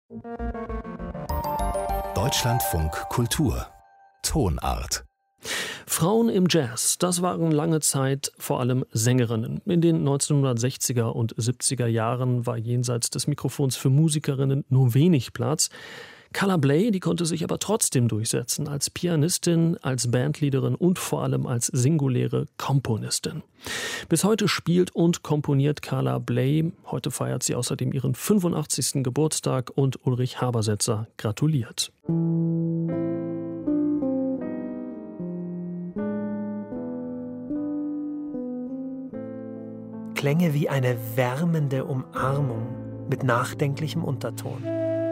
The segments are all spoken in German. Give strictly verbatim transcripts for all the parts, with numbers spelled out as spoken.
Deutschlandfunk Kultur Tonart. Frauen im Jazz, das waren lange Zeit vor allem Sängerinnen. In den neunzehnhundertsechziger und siebziger Jahren war jenseits des Mikrofons für Musikerinnen nur wenig Platz. Carla Bley, die konnte sich aber trotzdem durchsetzen als Pianistin, als Bandleaderin und vor allem als singuläre Komponistin. Bis heute spielt und komponiert Carla Bley. Heute feiert sie außerdem ihren fünfundachtzigsten Geburtstag und Ulrich Habersetzer gratuliert. Klänge wie eine wärmende Umarmung mit nachdenklichem Unterton.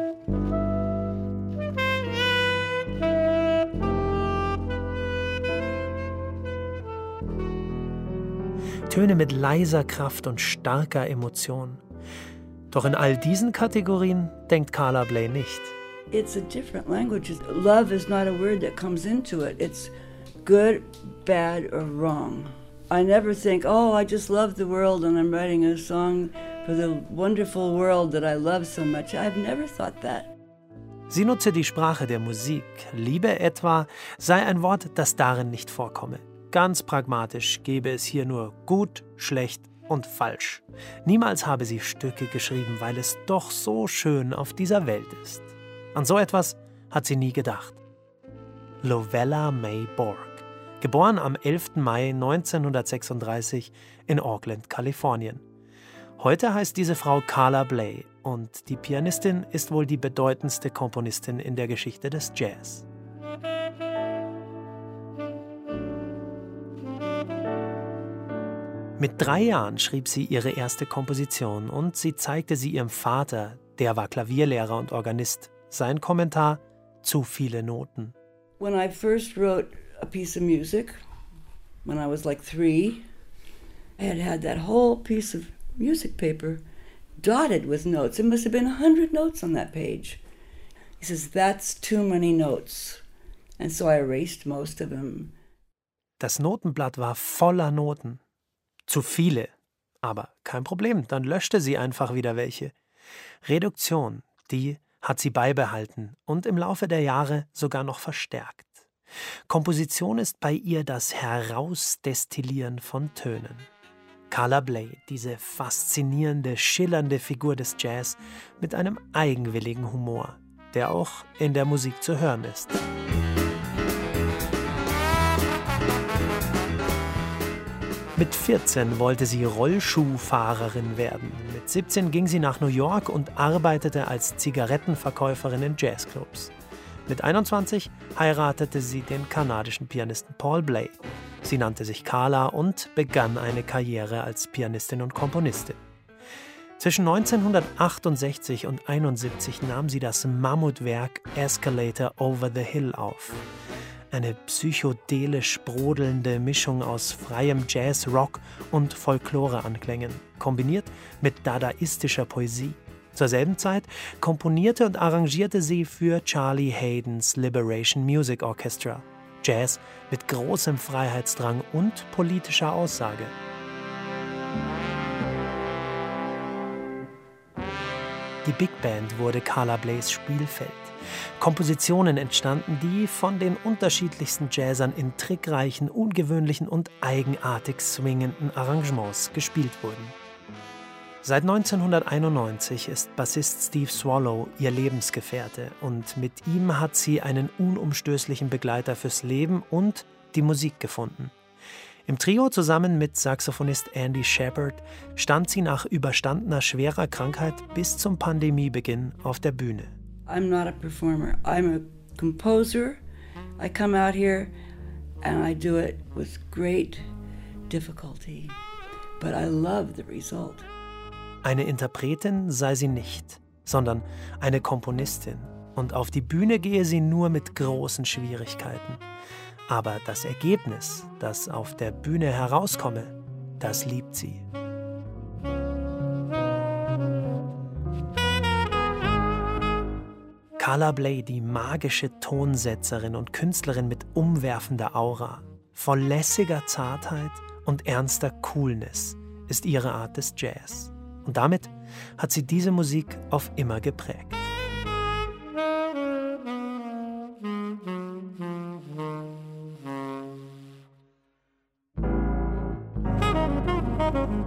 Töne mit leiser Kraft und starker Emotion. Doch in all diesen Kategorien denkt Carla Bley nicht. It's a different language. Love is not a word that comes into it. It's good, bad or wrong. I never think, oh, I just love the world and I'm writing a song for the wonderful world that I love so much. I've never thought that. Sie nutze die Sprache der Musik. Liebe etwa sei ein Wort, das darin nicht vorkomme. Ganz pragmatisch gäbe es hier nur gut, schlecht und falsch. Niemals habe sie Stücke geschrieben, weil es doch so schön auf dieser Welt ist. An so etwas hat sie nie gedacht. Lovella May Borg, geboren am elften Mai neunzehnhundertsechsunddreißig in Oakland, Kalifornien. Heute heißt diese Frau Carla Bley und die Pianistin ist wohl die bedeutendste Komponistin in der Geschichte des Jazz. Mit drei Jahren schrieb sie ihre erste Komposition und sie zeigte sie ihrem Vater, der war Klavierlehrer und Organist. Sein Kommentar: zu viele Noten. When I first wrote a piece of music, when I was like three, I had had that whole piece of music paper dotted with notes. There must have been a hundred notes on that page. He says, that's too many notes. And so I erased most of them. Das Notenblatt war voller Noten. Zu viele. Aber kein Problem, dann löschte sie einfach wieder welche. Reduktion, die hat sie beibehalten und im Laufe der Jahre sogar noch verstärkt. Komposition ist bei ihr das Herausdestillieren von Tönen. Carla Bley, diese faszinierende, schillernde Figur des Jazz mit einem eigenwilligen Humor, der auch in der Musik zu hören ist. Mit vierzehn wollte sie Rollschuhfahrerin werden. Mit siebzehn ging sie nach New York und arbeitete als Zigarettenverkäuferin in Jazzclubs. Mit einundzwanzig heiratete sie den kanadischen Pianisten Paul Bley. Sie nannte sich Carla und begann eine Karriere als Pianistin und Komponistin. Zwischen neunzehnhundertachtundsechzig und einundsiebzig nahm sie das Mammutwerk Escalator Over the Hill auf. Eine psychedelisch brodelnde Mischung aus freiem Jazz, Rock und Folklore-Anklängen, kombiniert mit dadaistischer Poesie. Zur selben Zeit komponierte und arrangierte sie für Charlie Haydens Liberation Music Orchestra. Jazz mit großem Freiheitsdrang und politischer Aussage. Die Big Band wurde Carla Bleys Spielfeld. Kompositionen entstanden, die von den unterschiedlichsten Jazzern in trickreichen, ungewöhnlichen und eigenartig swingenden Arrangements gespielt wurden. Seit neunzehnhunderteinundneunzig ist Bassist Steve Swallow ihr Lebensgefährte und mit ihm hat sie einen unumstößlichen Begleiter fürs Leben und die Musik gefunden. Im Trio zusammen mit Saxophonist Andy Shepard stand sie nach überstandener schwerer Krankheit bis zum Pandemiebeginn auf der Bühne. I'm not a performer. I'm a composer. I come out here and I do it with great difficulty. But I love the result. Eine Interpretin sei sie nicht, sondern eine Komponistin. Und auf die Bühne gehe sie nur mit großen Schwierigkeiten. Aber das Ergebnis, das auf der Bühne herauskomme, das liebt sie. Carla Bley, die magische Tonsetzerin und Künstlerin mit umwerfender Aura, voll lässiger Zartheit und ernster Coolness, ist ihre Art des Jazz. Und damit hat sie diese Musik auf immer geprägt. Musik